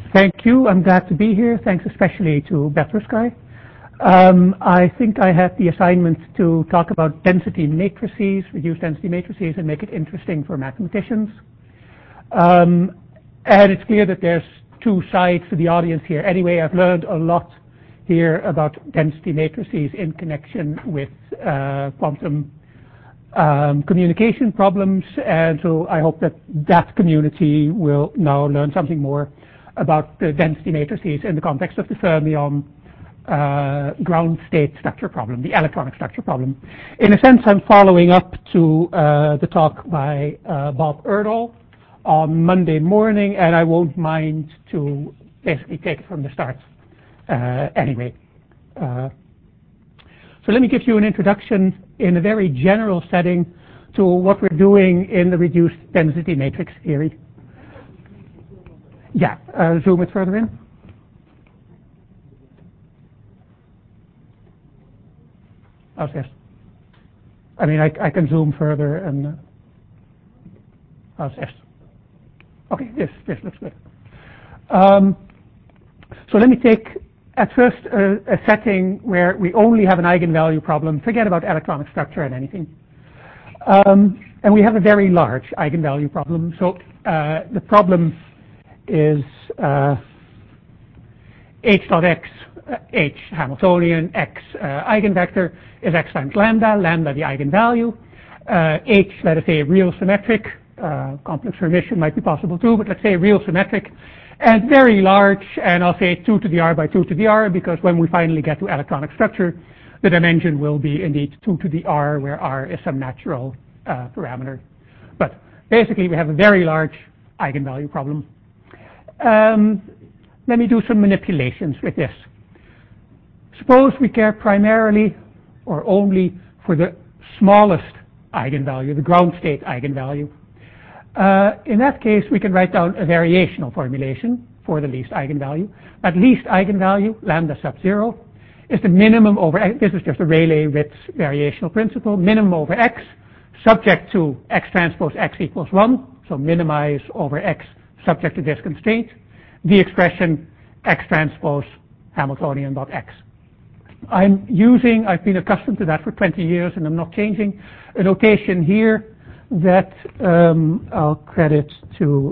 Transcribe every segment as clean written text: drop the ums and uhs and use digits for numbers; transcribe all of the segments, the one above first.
Thank you. I'm glad to be here. Thanks especially to Bethresky. I think I had the assignment to talk about density matrices, reduced density matrices, and make it interesting for mathematicians. And it's clear that there's two sides to the audience here. Anyway, I've learned a lot here about density matrices in connection with quantum communication problems, and so I hope that that community will now learn something more about the density matrices in the context of the fermion ground state structure problem, the electronic structure problem. In a sense, I'm following up to the talk by Bob Erdahl on Monday morning, and I won't mind to basically take it from the start anyway. So let me give you an introduction in a very general setting to what we're doing in the reduced density matrix theory. Yeah, zoom it further in. How's this? I mean, I can zoom further and how's this? Okay, this looks good. So let me take at first a setting where we only have an eigenvalue problem. Forget about electronic structure and anything. And we have a very large eigenvalue problem. So the problem is h dot x, h Hamiltonian, x eigenvector is x times lambda, lambda the eigenvalue, h, let us say, real symmetric, complex remission might be possible too, but let's say real symmetric, and very large, and I'll say 2 to the r by 2 to the r, because when we finally get to electronic structure, the dimension will be indeed 2 to the r, where r is some natural parameter. But basically, we have a very large eigenvalue problem. Let me do some manipulations with this. Suppose we care primarily or only for the smallest eigenvalue, the ground state eigenvalue. In that case, we can write down a variational formulation for the least eigenvalue. That least eigenvalue, lambda sub 0, is the minimum over x. This is just a Rayleigh-Ritz variational principle. Minimum over x, subject to x transpose x equals 1. So minimize over x subject to this constraint. The expression x transpose Hamiltonian dot x. I've been accustomed to that for 20 years, and I'm not changing a notation here that I'll credit to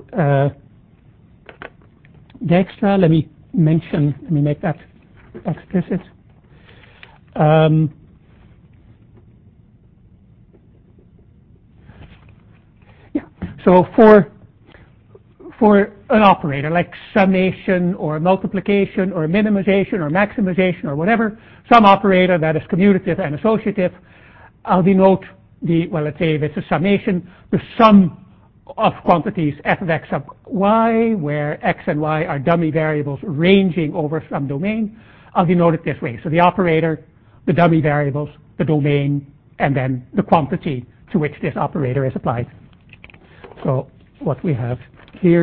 Dijkstra. Let me make that explicit. Yeah. So for an operator like summation or multiplication or minimization or maximization or whatever, some operator that is commutative and associative, I'll denote let's say if it's a summation, the sum of quantities f of x sub y, where x and y are dummy variables ranging over some domain. I'll denote it this way. So the operator, the dummy variables, the domain, and then the quantity to which this operator is applied. So what we have here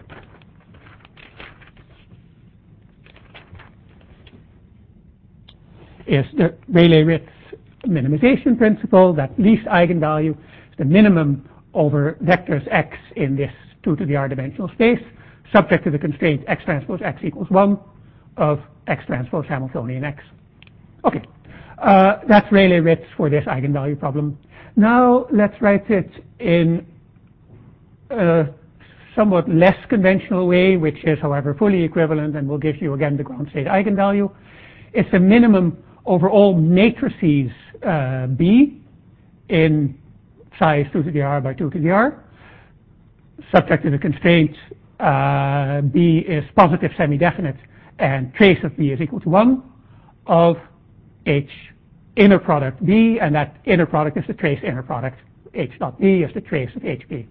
is the Rayleigh-Ritz minimization principle, that least eigenvalue is the minimum over vectors x in this 2 to the r dimensional space, subject to the constraint x transpose x equals 1 of x transpose Hamiltonian x. Okay, that's Rayleigh-Ritz for this eigenvalue problem. Now let's write it in a somewhat less conventional way, which is, however, fully equivalent, and will give you again the ground state eigenvalue. It's the minimum over all matrices B in size 2 to the r by 2 to the r, subject to the constraint B is positive semi-definite and trace of B is equal to 1 of H inner product B, and that inner product is the trace inner product. H dot B is the trace of HB.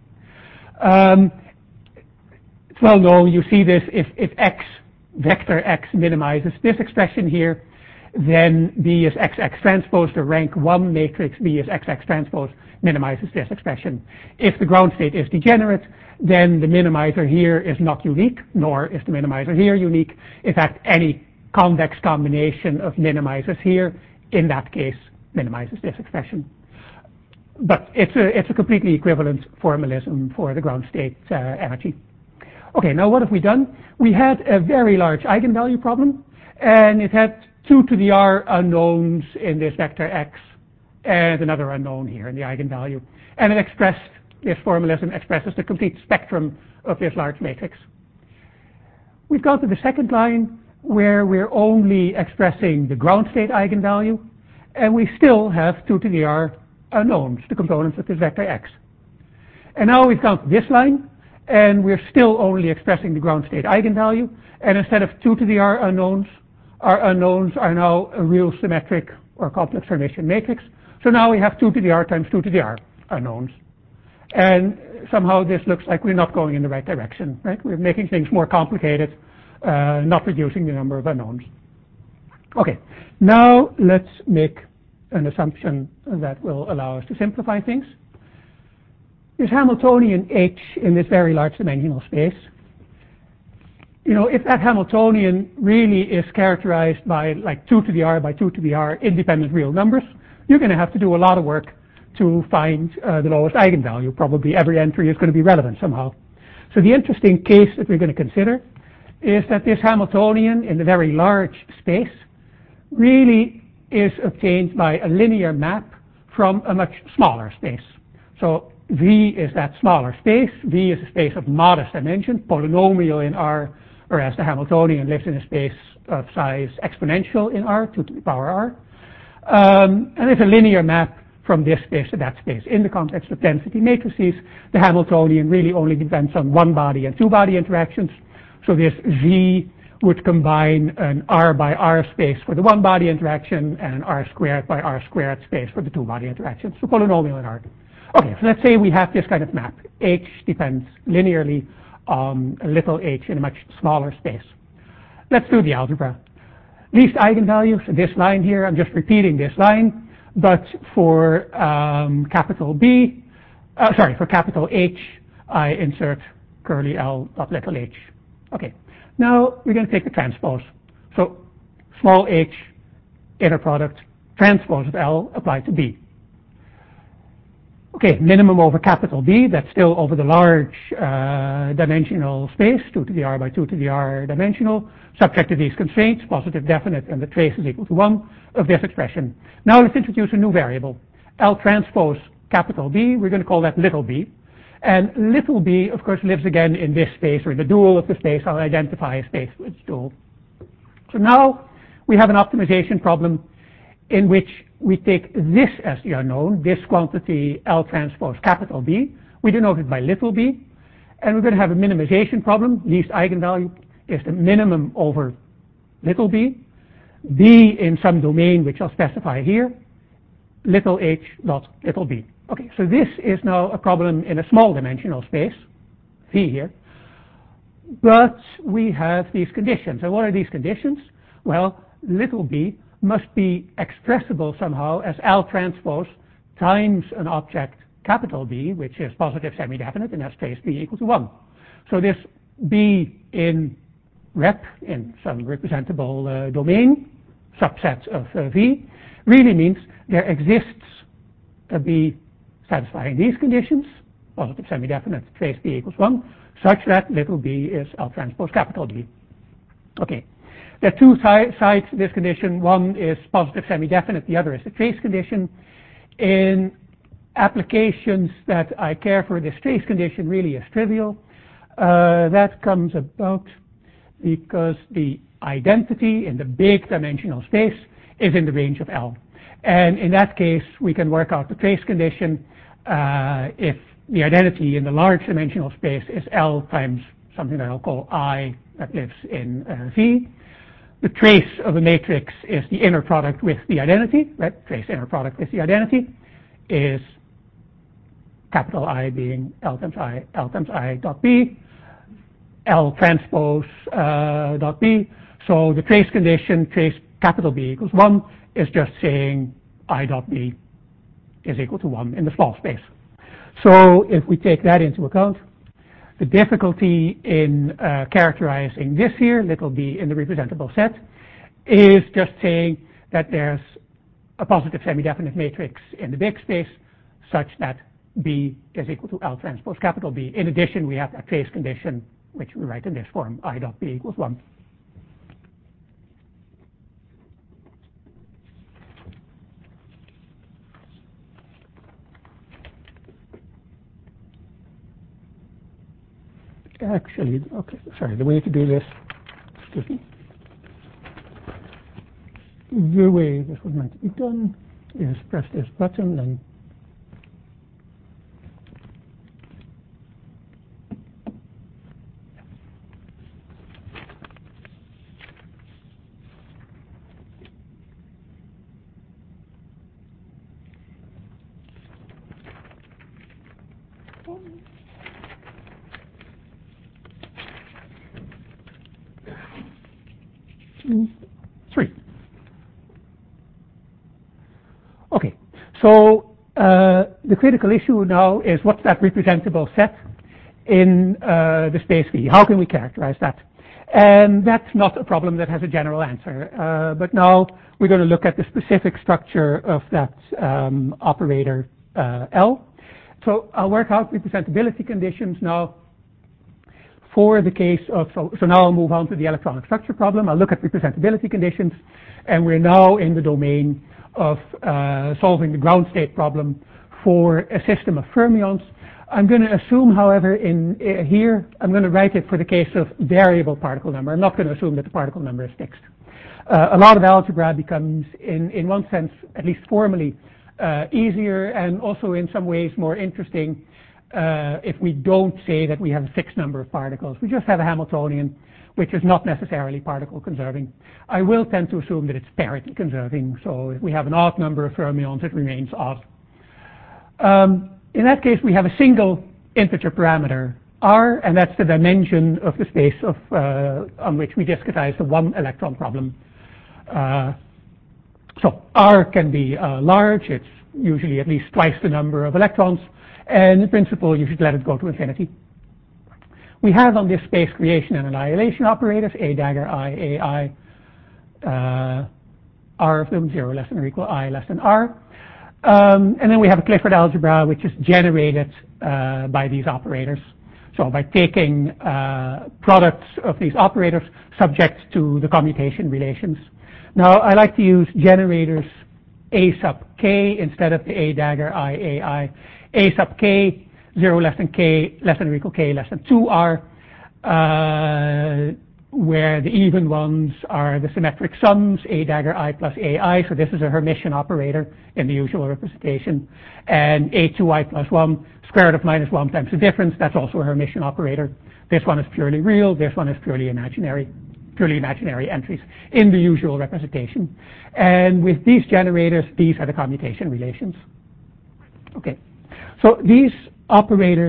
It's well known, you see this, if x, vector x minimizes this expression here, then B is XX transpose, the rank 1 matrix B is XX transpose minimizes this expression. If the ground state is degenerate, then the minimizer here is not unique, nor is the minimizer here unique. In fact, any convex combination of minimizers here, in that case, minimizes this expression. But it's a completely equivalent formalism for the ground state energy. Okay, now what have we done? We had a very large eigenvalue problem, and it had 2 to the r unknowns in this vector x, and another unknown here in the eigenvalue. And it expressed, this formalism expresses the complete spectrum of this large matrix. We've gone to the second line where we're only expressing the ground state eigenvalue, and we still have 2 to the r unknowns, the components of this vector x. And now we've gone to this line, and we're still only expressing the ground state eigenvalue, and instead of 2 to the r unknowns, our unknowns are now a real symmetric or complex Hermitian matrix. So now we have 2 to the r times 2 to the r unknowns. And somehow this looks like we're not going in the right direction, right? We're making things more complicated, not reducing the number of unknowns. Okay, now let's make an assumption that will allow us to simplify things. This Hamiltonian H in this very large dimensional space, you know, if that Hamiltonian really is characterized by like 2 to the r by 2 to the r independent real numbers, you're going to have to do a lot of work to find the lowest eigenvalue. Probably every entry is going to be relevant somehow. So the interesting case that we're going to consider is that this Hamiltonian in the very large space really is obtained by a linear map from a much smaller space. So V is that smaller space. V is a space of modest dimension, polynomial in R, whereas the Hamiltonian lives in a space of size exponential in R, 2 to the power R. And it's a linear map from this space to that space. In the context of density matrices, the Hamiltonian really only depends on one body and two body interactions. So this V would combine an R by R space for the one body interaction and an R squared by R squared space for the two body interaction. So polynomial in R. Okay, so let's say we have this kind of map. H depends linearly on a little h in a much smaller space. Let's do the algebra. Least eigenvalue, so this line here, I'm just repeating this line, but for capital B, for capital H, I insert curly L dot little h. Okay, now we're going to take the transpose. So small h, inner product, transpose of L applied to B. Okay, minimum over capital B, that's still over the large dimensional space, 2 to the r by 2 to the r dimensional, subject to these constraints, positive definite, and the trace is equal to 1 of this expression. Now let's introduce a new variable, L transpose capital B, we're going to call that little b. And little b, of course, lives again in this space, or in the dual of the space. I'll identify a space with its dual. So now we have an optimization problem in which we take this as the unknown, this quantity L transpose capital B. We denote it by little b. And we're going to have a minimization problem. Least eigenvalue is the minimum over little b. B in some domain, which I'll specify here, little h dot little b. Okay, so this is now a problem in a small dimensional space, V here. But we have these conditions. And what are these conditions? Well, little b must be expressible somehow as L transpose times an object capital B, which is positive semi-definite, and that's trace B equal to 1. So this B in rep, in some representable domain, subset of V, really means there exists a B satisfying these conditions, positive semi-definite, trace B equals 1, such that little b is L transpose capital B. Okay. There are two sides to this condition. One is positive semi-definite, the other is the trace condition. In applications that I care for, this trace condition really is trivial. That comes about because the identity in the big dimensional space is in the range of L. And in that case, we can work out the trace condition if the identity in the large dimensional space is L times something that I'll call I that lives in V. The trace of a matrix is the inner product with the identity, right? Trace inner product with the identity is capital I being L times I dot B, L transpose dot B. So the trace condition, trace capital B equals 1, is just saying I dot B is equal to 1 in the small space. So if we take that into account, the difficulty in characterizing this here, little b in the representable set, is just saying that there's a positive semi-definite matrix in the big space such that B is equal to L transpose capital B. In addition, we have that trace condition which we write in this form, I dot B equals 1. Actually, okay, sorry, the way to do this, excuse me, the way this was meant to be done is press this button and three. Okay, so the critical issue now is what's that representable set in the space V? How can we characterize that? And that's not a problem that has a general answer. But now we're going to look at the specific structure of that operator L. So I'll work out representability conditions now for the case of, so now I'll move on to the electronic structure problem. I'll look at representability conditions, and we're now in the domain of solving the ground state problem for a system of fermions. I'm going to assume, however, in here, I'm going to write it for the case of variable particle number. I'm not going to assume that the particle number is fixed. A lot of algebra becomes, in one sense, at least formally, easier and also in some ways more interesting if we don't say that we have a fixed number of particles. We just have a Hamiltonian, which is not necessarily particle conserving. I will tend to assume that it's parity conserving. So if we have an odd number of fermions, it remains odd. In that case, we have a single integer parameter, R, and that's the dimension of the space of, on which we discretize the one electron problem. So R can be large. It's usually at least twice the number of electrons. And in principle, you should let it go to infinity. We have on this space creation and annihilation operators, A dagger I, AI, R of them, 0 less than or equal I less than R. And then we have a Clifford algebra, which is generated by these operators. So by taking products of these operators subject to the commutation relations. Now, I like to use generators A sub k instead of the A dagger I, AI. A sub k, 0 less than k, less than or equal k less than 2R, where the even ones are the symmetric sums, A dagger I plus AI, so this is a Hermitian operator in the usual representation, and A2I plus 1, square root of minus 1 times the difference, that's also a Hermitian operator. This one is purely real, this one is purely imaginary entries in the usual representation. And with these generators, these are the commutation relations. Okay. So these operators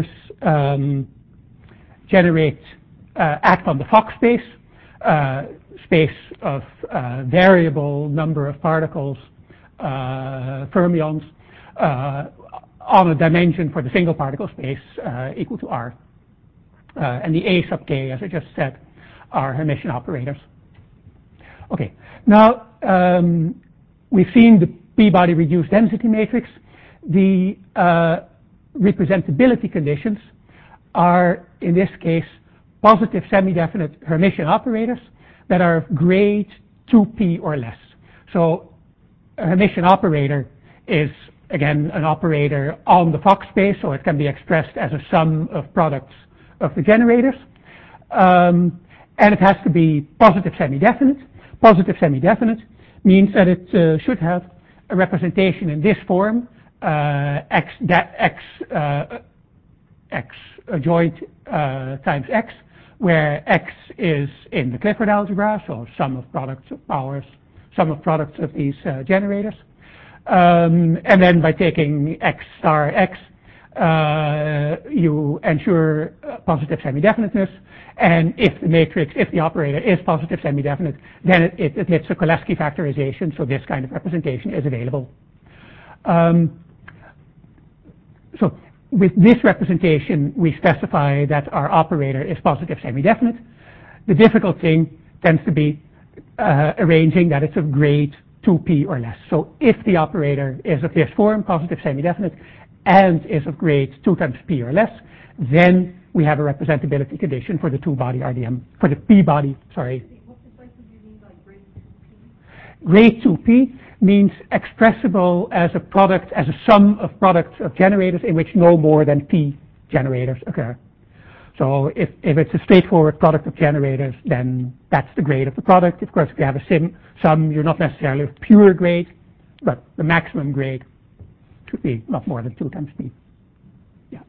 generate, act on the Fock space, space of variable number of particles, fermions, on a dimension for the single particle space equal to R. And the A sub k, as I just said, are Hermitian operators. Okay. Now, we've seen the p-body reduced density matrix. The representability conditions are, in this case, positive semi-definite Hermitian operators that are of grade 2p or less. So a Hermitian operator is, again, an operator on the Fock space, so it can be expressed as a sum of products of the generators. And it has to be positive semi-definite. Positive semi-definite means that it should have a representation in this form, x adjoint times x, where x is in the Clifford algebra, so sum of products of powers, sum of products of these generators. And then by taking x star x, you ensure positive semi-definiteness. And if the matrix, if the operator is positive semi-definite, then it hits a Cholesky factorization, so this kind of representation is available. So with this representation, we specify that our operator is positive semi-definite. The difficult thing tends to be arranging that it's of grade 2p or less. So if the operator is of this form, positive semi-definite, and is of grade 2 times p or less, then we have a representability condition for the two-body RDM, for the p-body, sorry. What precisely do you mean by grade 2p? Grade 2p means expressible as a product, as a sum of products of generators in which no more than p generators occur. So if it's a straightforward product of generators, then that's the grade of the product. Of course, if you have a sum, you're not necessarily of pure grade, but the maximum grade should be not more than 2 times p. Yeah.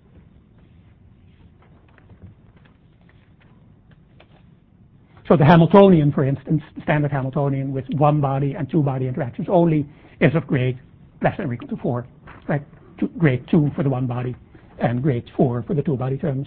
So the Hamiltonian, for instance, the standard Hamiltonian with one body and two body interactions only is of grade less than or equal to 4, right? Grade 2 for the one body and grade 4 for the two body terms.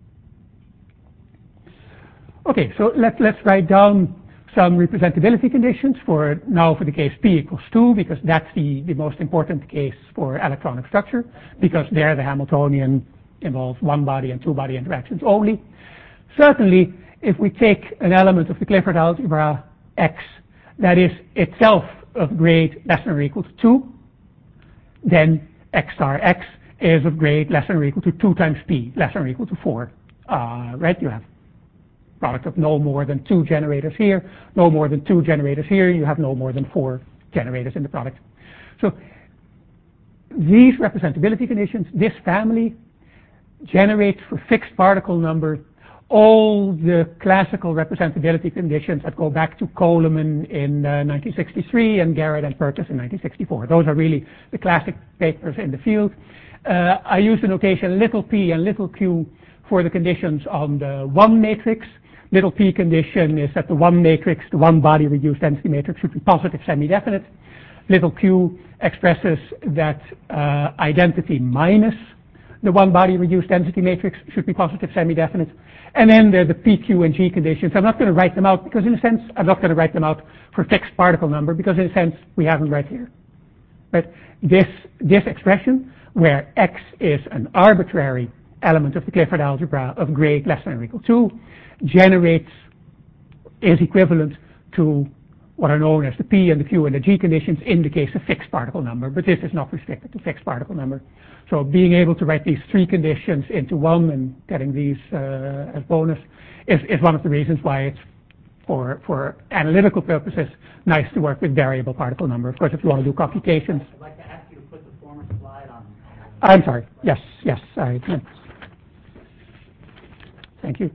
Okay, so let's write down some representability conditions for the case p equals 2, because that's the most important case for electronic structure, because there the Hamiltonian involves one body and two body interactions only. Certainly, if we take an element of the Clifford algebra x that is itself of grade less than or equal to 2, then x star x is of grade less than or equal to 2 times p, less than or equal to 4. Right? You have product of no more than 2 generators here, no more than 2 generators here, you have no more than 4 generators in the product. So these representability conditions, this family, generates for fixed particle number all the classical representability conditions that go back to Coleman in 1963 and Garrett and Purkis in 1964. Those are really the classic papers in the field. I use the notation little p and little q for the conditions on the 1 matrix. Little p condition is that the 1 matrix, the one body reduced density matrix, should be positive semi-definite. Little q expresses that identity minus the one body reduced density matrix should be positive semi-definite. And then there are the p, q, and g conditions. I'm not going to write them out because in a sense, I'm not going to write them out for fixed particle number because in a sense, we have them right here. But this expression where x is an arbitrary element of the Clifford algebra of grade less than or equal to 2 is equivalent to what are known as the p and the q and the g conditions in the case of fixed particle number, but this is not restricted to fixed particle number. So being able to write these 3 conditions into one and getting these as bonus is one of the reasons why it's for analytical purposes nice to work with variable particle number. Of course, if you want to do computations. I'd like to ask you to put the former slide on. I'm sorry. Yes, I can. Thank you.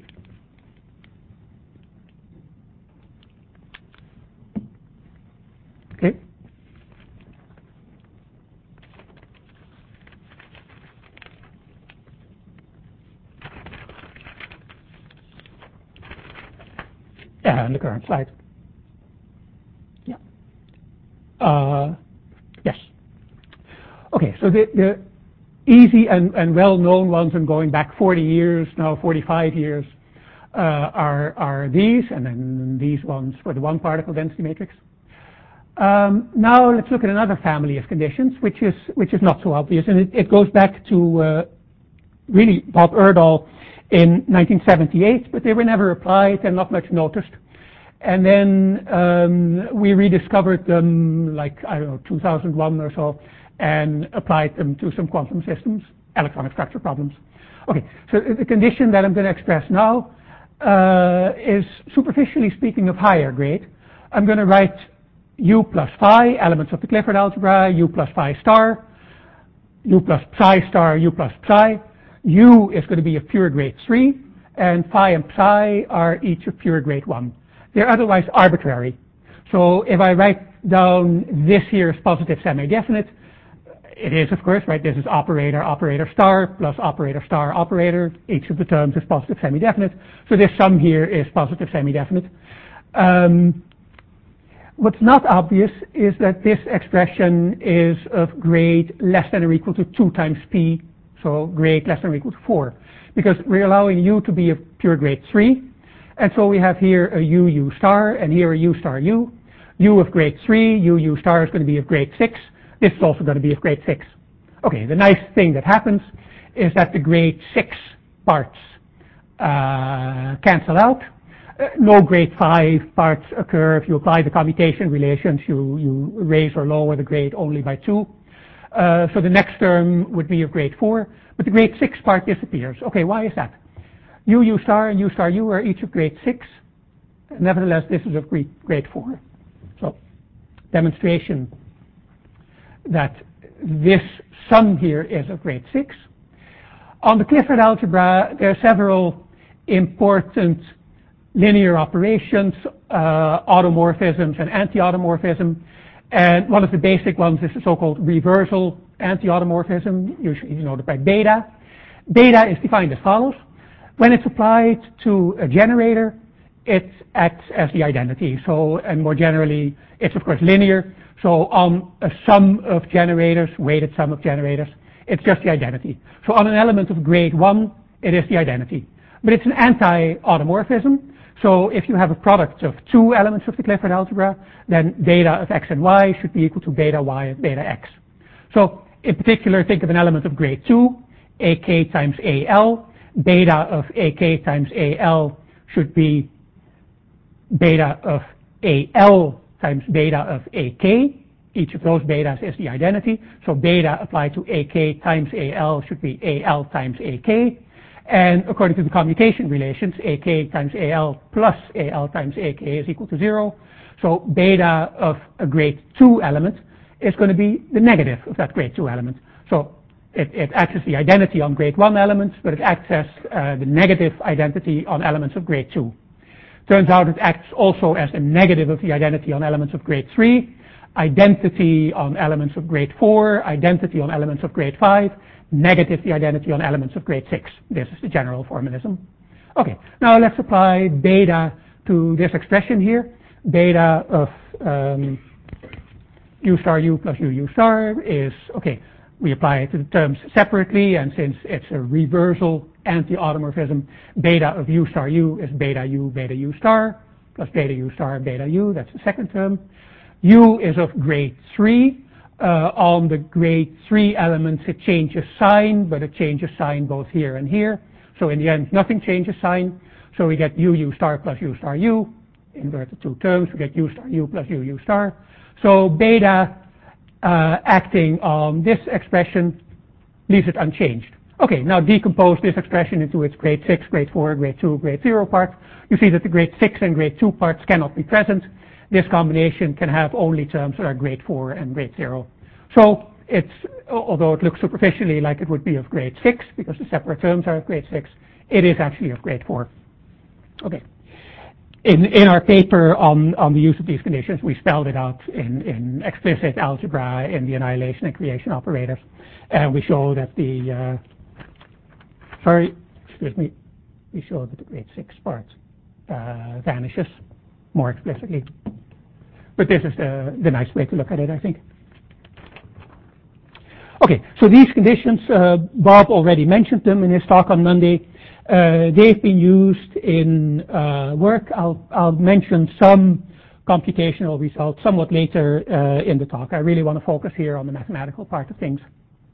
Okay. And the current slide. Yeah. Yes. Okay, so the easy and well-known ones, and going back 40 years, now 45 years, are these, and then these ones for the one particle density matrix. Now let's look at another family of conditions, which is not so obvious, and it goes back to really Bob Erdahl in 1978, but they were never applied and not much noticed. And then we rediscovered them, like, I don't know, 2001 or so, and applied them to some quantum systems, electronic structure problems. Okay, so the condition that I'm going to express now is, superficially speaking, of higher grade. I'm going to write u plus phi, elements of the Clifford algebra, u plus phi star, u plus psi star, u plus psi. U is going to be of pure grade 3, and phi and psi are each of pure grade 1. They're otherwise arbitrary. So if I write down this here as positive semi-definite, it is, of course, right, this is operator, operator star, plus operator star, operator. Each of the terms is positive semi-definite. So this sum here is positive semi-definite. What's not obvious is that this expression is of grade less than or equal to 2 times p, so grade less than or equal to 4, because we're allowing u to be of pure grade 3, and so we have here a u star and here a u star u. U of grade 3, u star is going to be of grade 6. This is also going to be of grade 6. Okay, the nice thing that happens is that the grade 6 parts cancel out. No grade 5 parts occur. If you apply the commutation relations, you raise or lower the grade only by 2. So the next term would be of grade 4, but the grade 6 part disappears. Okay, why is that? U star and U star U are each of grade 6. Nevertheless, this is of grade 4. So demonstration that this sum here is of grade 6. On the Clifford algebra, there are several important linear operations, automorphisms and anti-automorphism. And one of the basic ones is the so-called reversal anti-automorphism, usually denoted by beta. Beta is defined as follows. When it's applied to a generator, it acts as the identity. So, and more generally, it's of course linear. So on a sum of generators, weighted sum of generators, it's just the identity. So on an element of grade 1, it is the identity. But it's an anti-automorphism. So if you have a product of 2 elements of the Clifford algebra, then beta of x and y should be equal to beta y and beta x. So in particular, think of an element of grade 2, ak times al. Beta of ak times al should be beta of al times beta of ak. Each of those betas is the identity. So beta applied to ak times al should be al times ak. And according to the commutation relations, ak times al plus al times ak is equal to 0. So beta of a grade 2 element is going to be the negative of that grade 2 element. So it acts as the identity on grade 1 elements, but it acts as the negative identity on elements of grade 2. Turns out it acts also as the negative of the identity on elements of grade 3, identity on elements of grade 4, identity on elements of grade 5, negative the identity on elements of grade 6. This is the general formalism. Okay, now let's apply beta to this expression here. Beta of u star u plus u star is, okay, we apply it to the terms separately, and since it's a reversal anti-automorphism, beta of u star u is beta u star plus beta u star beta u. That's the second term. U is of grade 3. On the grade 3 elements, it changes sign, but it changes sign both here and here. So in the end, nothing changes sign. So we get u star plus u star u. Invert the 2 terms, we get u star u plus u star. So beta acting on this expression leaves it unchanged. Okay, now decompose this expression into its grade 6, grade 4, grade 2, grade 0 parts. You see that the grade 6 and grade 2 parts cannot be present. This combination can have only terms that are grade 4 and grade 0. So it's, although it looks superficially like it would be of grade 6 because the separate terms are of grade 6, it is actually of grade 4. Okay. In our paper on the use of these conditions, we spelled it out in explicit algebra in the annihilation and creation operators. And we show that the, we show that the grade 6 part vanishes more explicitly. But this is the nice way to look at it, I think. Okay, so these conditions, Bob already mentioned them in his talk on Monday. They've been used in work. I'll mention some computational results somewhat later in the talk. I really want to focus here on the mathematical part of things.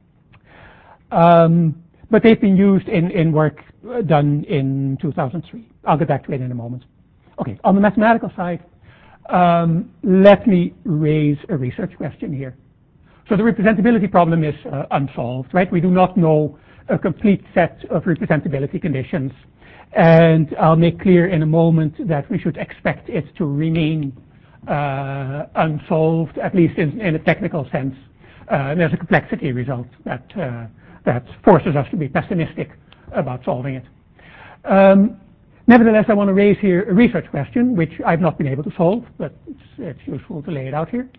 But they've been used in work done in 2003. I'll get back to it in a moment. Okay, on the mathematical side, let me raise a research question here. So the representability problem is unsolved, right? We do not know a complete set of representability conditions. And I'll make clear in a moment that we should expect it to remain unsolved, at least in a technical sense. There's a complexity result that forces us to be pessimistic about solving it. Nevertheless, I want to raise here a research question, which I've not been able to solve, but it's useful to lay it out here.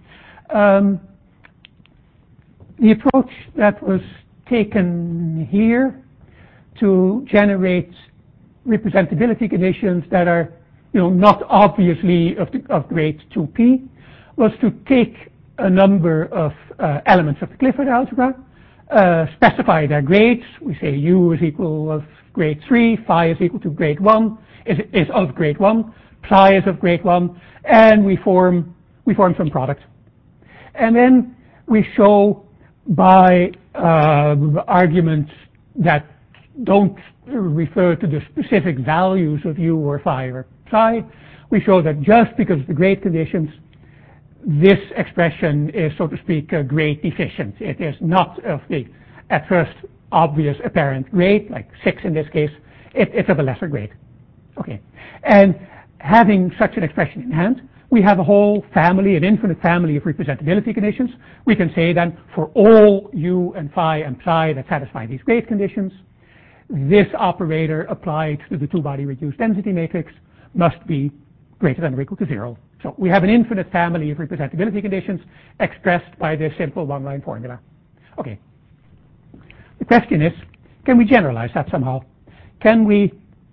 The approach that was taken here to generate representability conditions that are, not obviously of grade 2p was to take a number of elements of the Clifford algebra, specify their grades. We say u is equal of grade 3, phi is equal to grade 1, is of grade 1, psi is of grade 1, and we form some product. And then we show by arguments that don't refer to the specific values of u or phi or psi, we show that just because of the grade conditions, this expression is, so to speak, grade deficient. It is not of the, at first, obvious apparent grade, like 6 in this case. It's of a lesser grade. Okay, and having such an expression in hand, we have a whole family, an infinite family of representability conditions. We can say then for all u and phi and psi that satisfy these grade conditions, this operator applied to the two-body reduced density matrix must be greater than or equal to 0. So we have an infinite family of representability conditions expressed by this simple one-line formula. Okay. The question is, can we generalize that somehow? Can we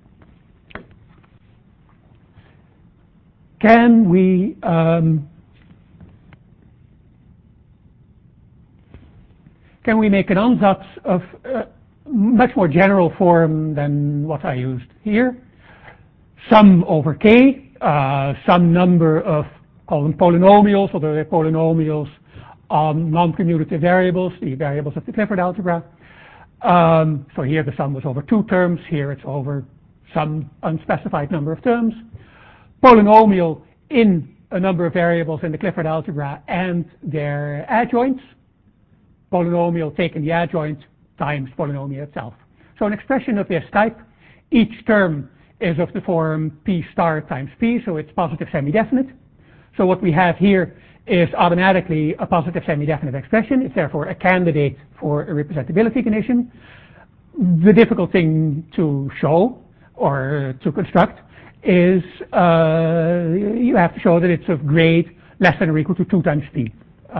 make an ansatz of much more general form than what I used here? Sum over k, some number of, call them polynomials, although they're polynomials on non-commutative variables, the variables of the Clifford algebra. So here the sum was over 2 terms, here it's over some unspecified number of terms. Polynomial in a number of variables in the Clifford algebra and their adjoints. Polynomial taking the adjoint times polynomial itself. So an expression of this type, each term is of the form p star times p, so it's positive semi-definite. So what we have here is automatically a positive semi-definite expression. It's therefore a candidate for a representability condition. The difficult thing to show or to construct is you have to show that it's of grade less than or equal to 2 times p.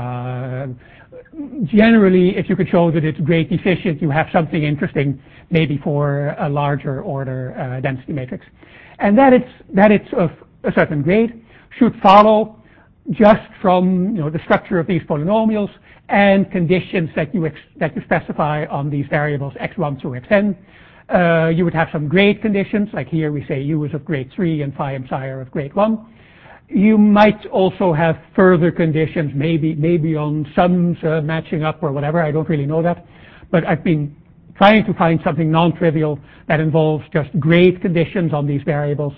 Generally, if you could show that it's grade deficient, you have something interesting, maybe for a larger order density matrix. And that it's of a certain grade should follow just from the structure of these polynomials and conditions that you specify on these variables x1 through xn. You would have some grade conditions, like here we say u is of grade 3 and phi and psi are of grade 1. You might also have further conditions, maybe on sums matching up or whatever. I don't really know that, but I've been trying to find something non-trivial that involves just grade conditions on these variables.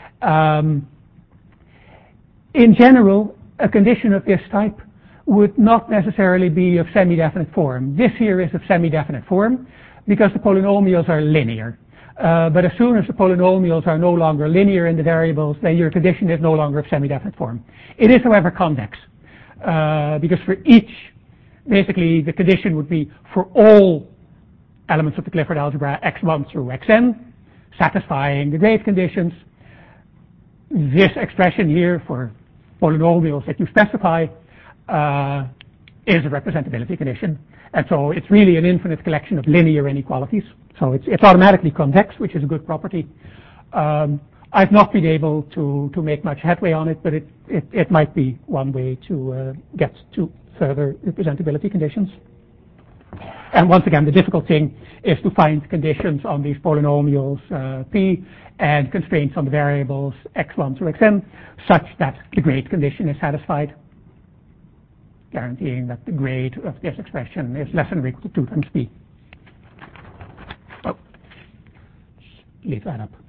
In general, a condition of this type would not necessarily be of semi-definite form. This here is of semi-definite form because the polynomials are linear. But as soon as the polynomials are no longer linear in the variables, then your condition is no longer of semi-definite form. It is, however, convex, because for each, basically, the condition would be for all elements of the Clifford algebra, x1 through xn, satisfying the grade conditions. This expression here for polynomials that you specify is a representability condition. And so it's really an infinite collection of linear inequalities. So it's automatically convex, which is a good property. I've not been able to make much headway on it, but it might be one way to get to further representability conditions. And once again, the difficult thing is to find conditions on these polynomials p and constraints on the variables x1 through xn such that the grade condition is satisfied, guaranteeing that the grade of this expression is less than or equal to 2 times p. Oh, leave that up.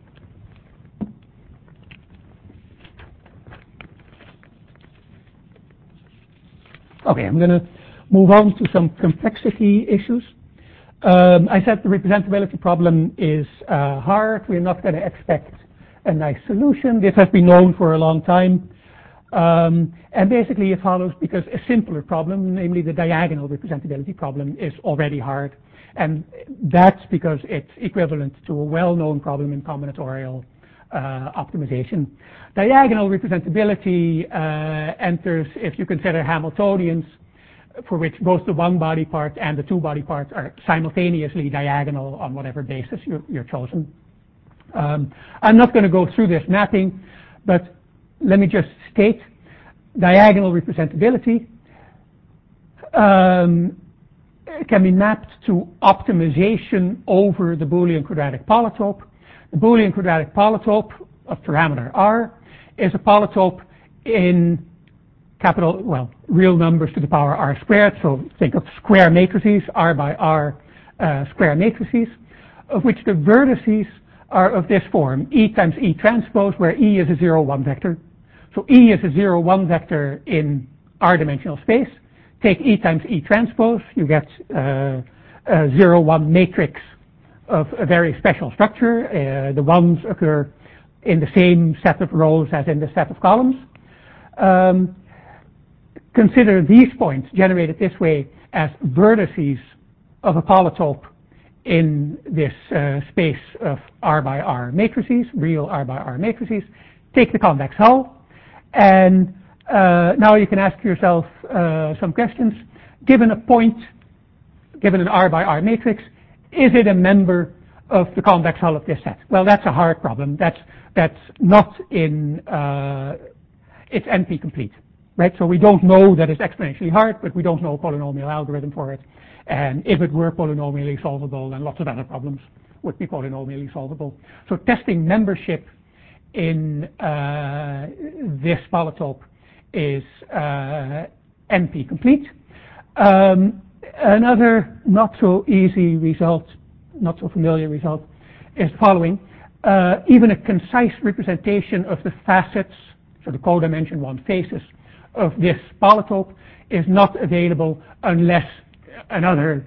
Okay, I'm going to move on to some complexity issues. I said the representability problem is hard. We're not going to expect a nice solution. This has been known for a long time. And basically it follows because a simpler problem, namely the diagonal representability problem, is already hard. And that's because it's equivalent to a well-known problem in combinatorial optimization. Diagonal representability enters if you consider Hamiltonians for which both the one-body part and the two-body parts are simultaneously diagonal on whatever basis you're chosen. I'm not going to go through this mapping, but let me just state diagonal representability can be mapped to optimization over the Boolean quadratic polytope. The Boolean quadratic polytope of parameter r is a polytope in real numbers to the power r squared. So think of square matrices, r by r square matrices, of which the vertices are of this form, E times E transpose, where E is a 0, 1 vector. So E is a 0, 1 vector in r-dimensional space. Take E times E transpose, you get a 0, 1 matrix of a very special structure. The ones occur in the same set of rows as in the set of columns. Consider these points generated this way as vertices of a polytope in this space of R by R matrices, real R by R matrices. Take the convex hull, and now you can ask yourself some questions. Given a point, given an R by R matrix, is it a member of the convex hull of this set? Well, that's a hard problem. That's not in, it's NP complete, right? So we don't know that it's exponentially hard, but we don't know a polynomial algorithm for it. And if it were polynomially solvable, then lots of other problems would be polynomially solvable. So testing membership in this polytope is NP complete. Another not so easy result, not so familiar result, is the following. Even a concise representation of the facets, so the codimension 1 faces of this polytope, is not available unless another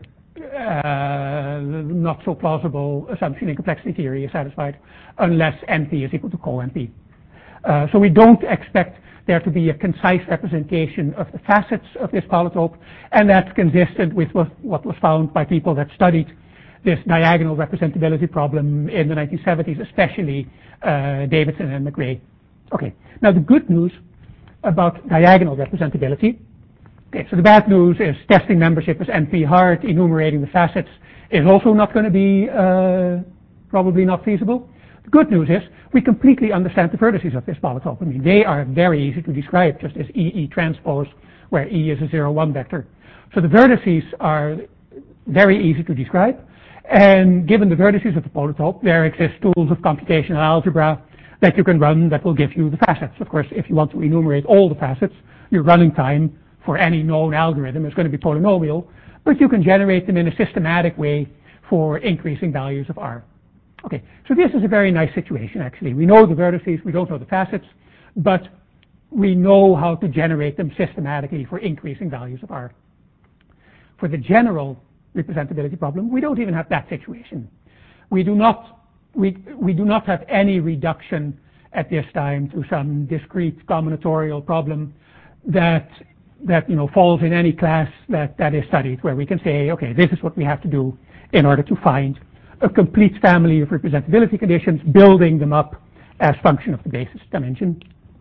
not so plausible assumption in complexity theory is satisfied, unless NP is equal to co-NP. So we don't expect there to be a concise representation of the facets of this polytope, and that's consistent with what was found by people that studied this diagonal representability problem in the 1970s, especially Davidson and McRae. Okay, now the good news about diagonal representability. Okay, so the bad news is testing membership is NP hard, enumerating the facets is also not going to be probably not feasible. The good news is we completely understand the vertices of this polytope. I mean, they are very easy to describe, just as E transpose, where E is a 0, 1 vector. So the vertices are very easy to describe, and given the vertices of the polytope, there exist tools of computational algebra that you can run that will give you the facets. Of course, if you want to enumerate all the facets, your running time for any known algorithm is going to be polynomial, but you can generate them in a systematic way for increasing values of R. Okay, so this is a very nice situation, actually. We know the vertices, we don't know the facets, but we know how to generate them systematically for increasing values of R. For the general representability problem, we don't even have that situation. We do not have any reduction at this time to some discrete combinatorial problem that falls in any class that is studied, where we can say, okay, this is what we have to do in order to find a complete family of representability conditions, building them up as function of the basis dimension.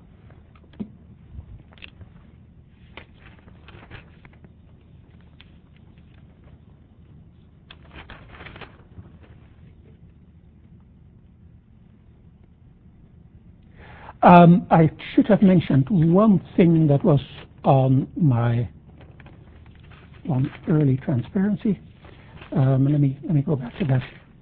I should have mentioned one thing that was on my early transparency. Let me go back to that.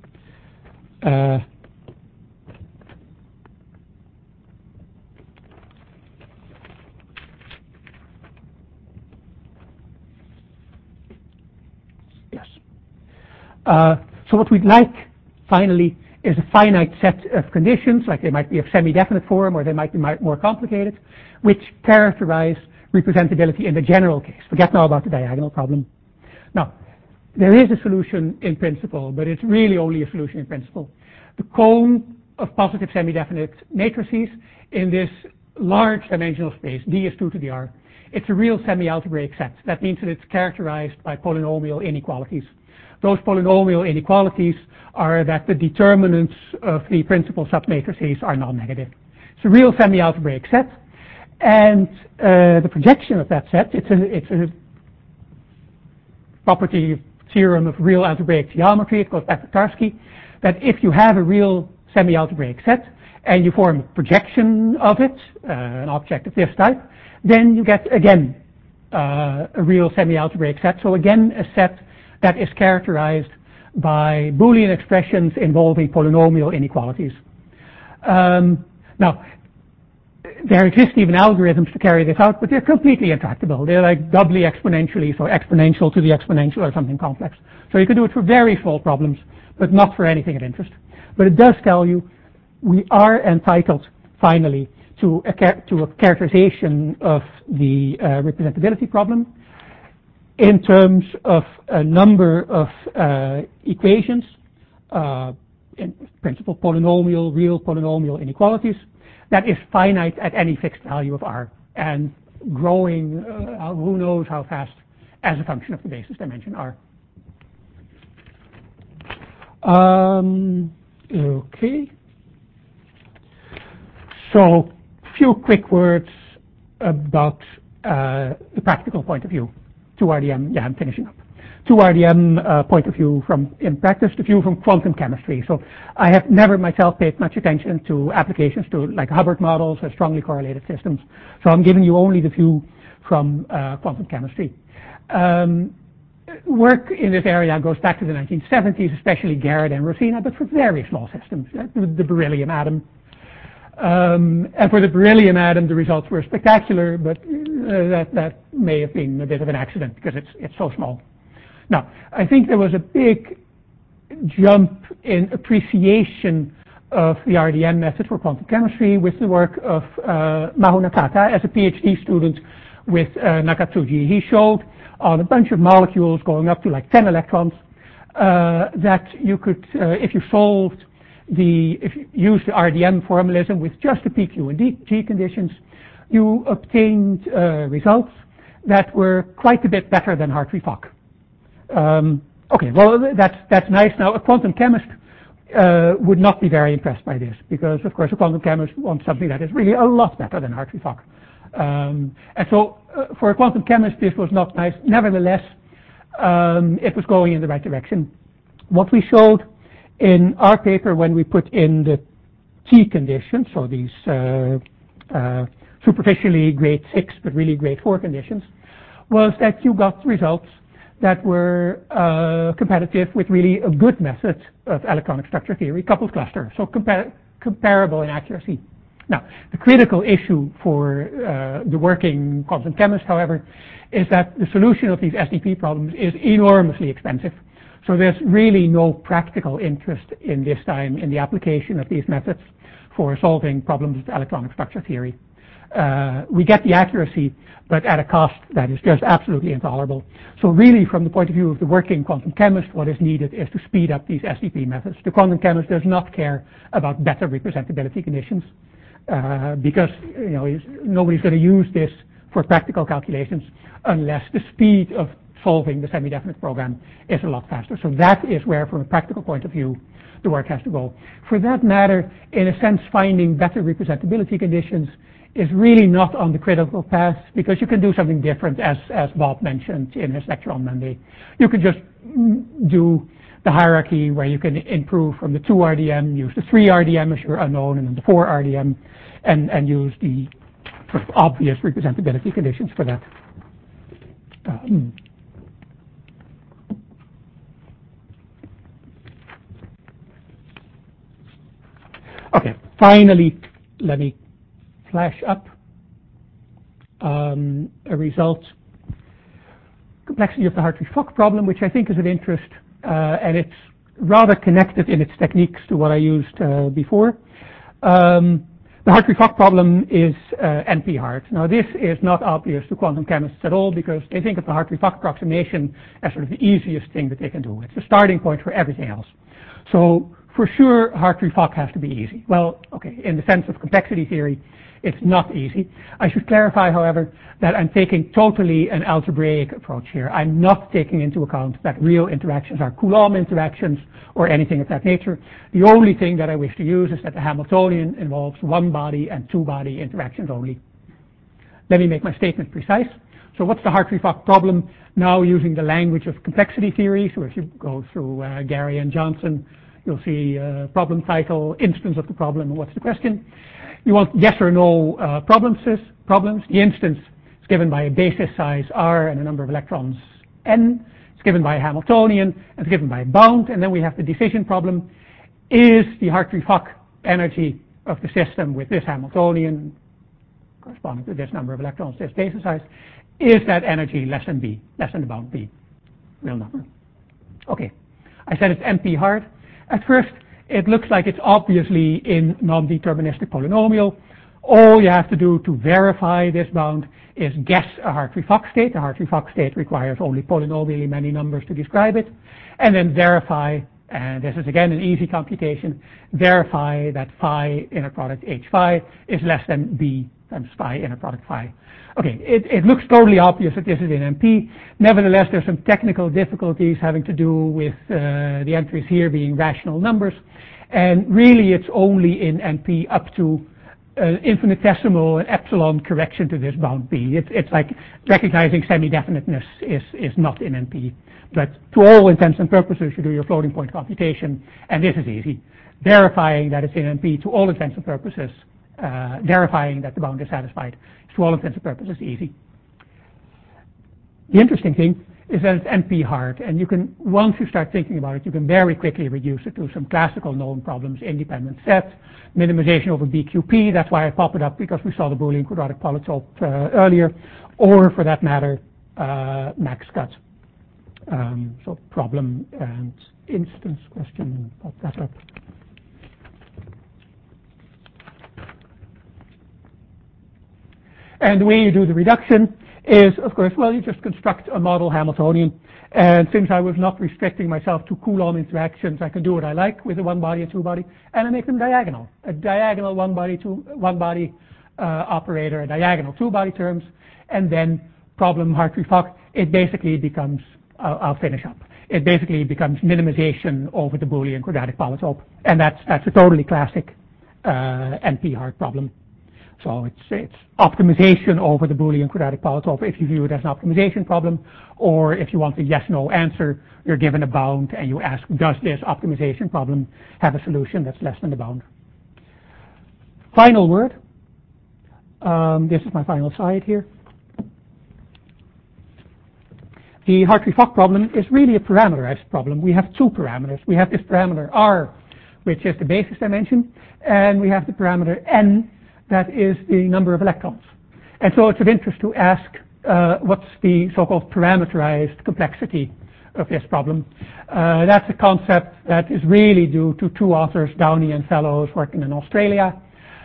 Yes. So what we'd like, finally, is a finite set of conditions, like they might be of semi-definite form or they might be more complicated, which characterize representability in the general case. Forget now about the diagonal problem. Now, there is a solution in principle, but it's really only a solution in principle. The cone of positive semi-definite matrices in this large dimensional space, D is 2 to the R, it's a real semi-algebraic set. That means that it's characterized by polynomial inequalities. Those polynomial inequalities are that the determinants of the principal submatrices are non-negative. It's a real semi-algebraic set, and the projection of that set, it's a property theorem of real algebraic geometry. It goes back to Tarski, that if you have a real semi-algebraic set and you form a projection of it, an object of this type, then you get again a real semi-algebraic set. So again, a set that is characterized by Boolean expressions involving polynomial inequalities. Now, there exist even algorithms to carry this out, but they're completely intractable. They're like doubly exponentially, so exponential to the exponential or something complex. So you can do it for very small problems, but not for anything of interest. But it does tell you we are entitled, finally, to a characterization of the representability problem in terms of a number of equations, in principle polynomial, real polynomial inequalities, that is finite at any fixed value of R and growing who knows how fast as a function of the basis dimension R. Okay. So, few quick words about the practical point of view. 2RDM, yeah, I'm finishing up. 2RDM point of view in practice, the view from quantum chemistry. So I have never myself paid much attention to applications to like Hubbard models or strongly correlated systems. So I'm giving you only the view from quantum chemistry. Work in this area goes back to the 1970s, especially Garrett and Rosina, but for very small systems, the beryllium atom. And for the beryllium atom, the results were spectacular, but that may have been a bit of an accident because it's so small. Now, I think there was a big jump in appreciation of the RDM method for quantum chemistry with the work of Maho Nakata as a PhD student with Nakatsuji. He showed on a bunch of molecules going up to like 10 electrons that you could, if you used the RDM formalism with just the PQ and G conditions, you obtained results that were quite a bit better than Hartree-Fock. Okay, well that's nice. Now a quantum chemist would not be very impressed by this because of course a quantum chemist wants something that is really a lot better than Hartree-Fock. And so for a quantum chemist this was not nice. Nevertheless, it was going in the right direction. What we showed in our paper when we put in the T conditions, so these superficially grade 6 but really grade 4 conditions, was that you got results that were competitive with really a good method of electronic structure theory, coupled cluster, so comparable in accuracy. Now, the critical issue for the working quantum chemist, however, is that the solution of these SDP problems is enormously expensive. So there's really no practical interest in this time in the application of these methods for solving problems of electronic structure theory. We get the accuracy, but at a cost that is just absolutely intolerable. So really, from the point of view of the working quantum chemist, what is needed is to speed up these SDP methods. The quantum chemist does not care about better representability conditions because nobody's going to use this for practical calculations unless the speed of solving the semi-definite program is a lot faster. So that is where, from a practical point of view, the work has to go. For that matter, in a sense, finding better representability conditions is really not on the critical path because you can do something different, as Bob mentioned in his lecture on Monday. You could just do the hierarchy where you can improve from the 2RDM, use the 3RDM as your unknown, and then the 4RDM, and use the sort of obvious representability conditions for that. Okay, finally, let me flash up a result. Complexity of the Hartree-Fock problem, which I think is of interest, and it's rather connected in its techniques to what I used before. The Hartree-Fock problem is NP-hard. Now this is not obvious to quantum chemists at all because they think of the Hartree-Fock approximation as sort of the easiest thing that they can do. It's the starting point for everything else. So for sure, Hartree-Fock has to be easy. Well, okay, in the sense of complexity theory, it's not easy. I should clarify, however, that I'm taking totally an algebraic approach here. I'm not taking into account that real interactions are Coulomb interactions or anything of that nature. The only thing that I wish to use is that the Hamiltonian involves one body and two body interactions only. Let me make my statement precise. So what's the Hartree-Fock problem now using the language of complexity theory? So if you go through Gary and Johnson, you'll see problem title, instance of the problem, and what's the question. You want yes or no problems. The instance is given by a basis size R and a number of electrons N. It's given by a Hamiltonian, and it's given by a bound. And then we have the decision problem. Is the Hartree-Fock energy of the system with this Hamiltonian, corresponding to this number of electrons, this basis size, is that energy less than B, less than the bound B, real number? Okay, I said it's NP-hard. At first, it looks like it's obviously in non-deterministic polynomial. All you have to do to verify this bound is guess a Hartree-Fock state. A Hartree-Fock state requires only polynomially many numbers to describe it. And then verify, and this is again an easy computation, verify that phi inner product H phi is less than B times phi inner product phi. Okay, it looks totally obvious that this is in NP. Nevertheless, there's some technical difficulties having to do with the entries here being rational numbers. And really, it's only in NP up to infinitesimal and epsilon correction to this bound B. It's like recognizing semi-definiteness is not in NP. But to all intents and purposes, you do your floating point computation, and this is easy. Verifying that it's in NP to all intents and purposes, verifying that the bound is satisfied, is to all intents and purposes easy. The interesting thing is that it's NP hard, and you can, once you start thinking about it, you can very quickly reduce it to some classical known problems: independent set, minimization over BQP. That's why I pop it up, because we saw the Boolean quadratic polytope earlier, or for that matter, max cut. So problem and instance question, pop that up. And the way you do the reduction is, of course, well, you just construct a model Hamiltonian. And since I was not restricting myself to Coulomb interactions, I can do what I like with a one-body and two-body, and I make them diagonal. A diagonal one-body operator, a diagonal two-body terms, and then problem Hartree-Fock, it basically becomes, I'll finish up. It basically becomes minimization over the Boolean quadratic polytope. And that's a totally classic NP-hard problem. So it's optimization over the Boolean quadratic polytope if you view it as an optimization problem, or if you want a yes/no answer, you're given a bound and you ask, does this optimization problem have a solution that's less than the bound? Final word. This is my final slide here. The Hartree-Fock problem is really a parameterized problem. We have two parameters. We have this parameter R, which is the basis dimension, and we have the parameter N, that is the number of electrons. And so it's of interest to ask what's the so-called parameterized complexity of this problem. That's a concept that is really due to two authors, Downey and Fellows, working in Australia.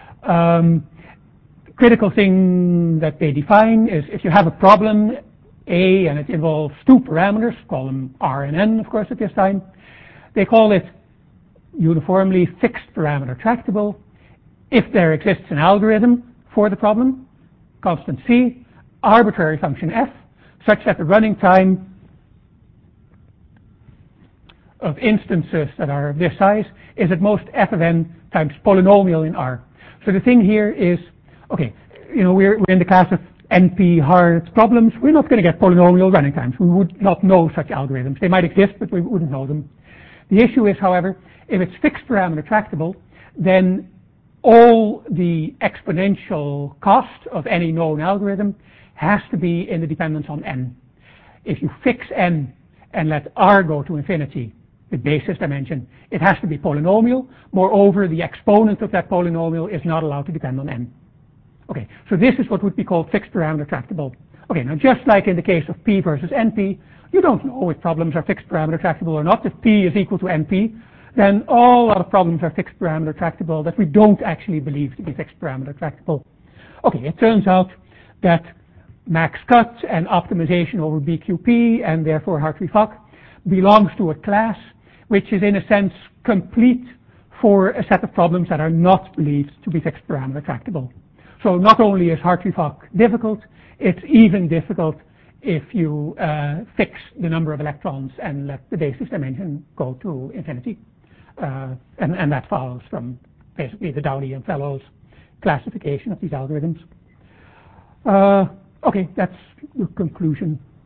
Critical thing that they define is if you have a problem, A, and it involves two parameters, call them R and N, of course, at this time. They call it uniformly fixed parameter tractable if there exists an algorithm for the problem, constant C, arbitrary function f, such that the running time of instances that are of this size is at most f of n times polynomial in R. So the thing here is, okay, you know, we're in the class of NP hard problems. We're not going to get polynomial running times. We would not know such algorithms. They might exist, but we wouldn't know them. The issue is, however, if it's fixed parameter tractable, then all the exponential cost of any known algorithm has to be in the dependence on n. If you fix n and let R go to infinity, the basis dimension, it has to be polynomial. Moreover, the exponent of that polynomial is not allowed to depend on n. Okay, so this is what would be called fixed parameter tractable. Okay, now just like in the case of P versus NP, you don't know if problems are fixed parameter tractable or not. If P is equal to NP, then all other problems are fixed parameter tractable that we don't actually believe to be fixed parameter tractable. Okay, it turns out that max cut and optimization over BQP, and therefore Hartree-Fock, belongs to a class which is in a sense complete for a set of problems that are not believed to be fixed parameter tractable. So not only is Hartree-Fock difficult, it's even difficult if you fix the number of electrons and let the basis dimension go to infinity. And that follows from basically the Downey and Fellows classification of these algorithms. Okay, that's the conclusion.